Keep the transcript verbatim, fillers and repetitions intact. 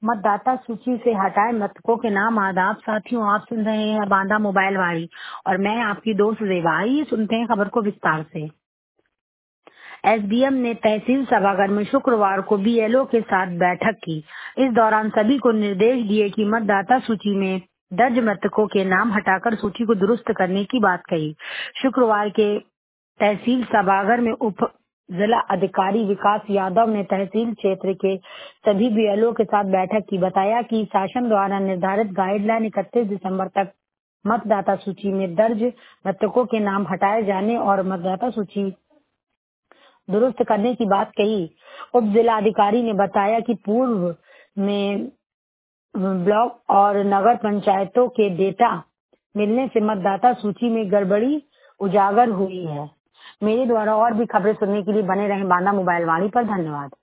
मतदाता सूची से हटाए मृतकों के नाम। आदाब साथियों, आप सुन रहे हैं बांदा मोबाइल वाली और मैं आपकी दोस्त देवा। आइए सुनते हैं खबर को विस्तार से। एसडीएम ने तहसील सभागार में शुक्रवार को बीएलओ के साथ बैठक की। इस दौरान सभी को निर्देश दिए कि मतदाता सूची में दर्ज मृतकों के नाम हटाकर सूची को दुरुस्त करने की बात कही। शुक्रवार के तहसील सभागार में उप जिला अधिकारी विकास यादव ने तहसील क्षेत्र के सभी बीएलओ के साथ बैठक की। बताया कि शासन द्वारा निर्धारित गाइडलाइन इकतीस दिसंबर तक मतदाता सूची में दर्ज मृतकों के नाम हटाए जाने और मतदाता सूची दुरुस्त करने की बात कही। उप जिला अधिकारी ने बताया कि पूर्व में ब्लॉक और नगर पंचायतों के डेटा मिलने से मतदाता सूची में गड़बड़ी उजागर हुई है। मेरे द्वारा और भी खबरें सुनने के लिए बने रहें बांदा मोबाइल वाणी पर। धन्यवाद।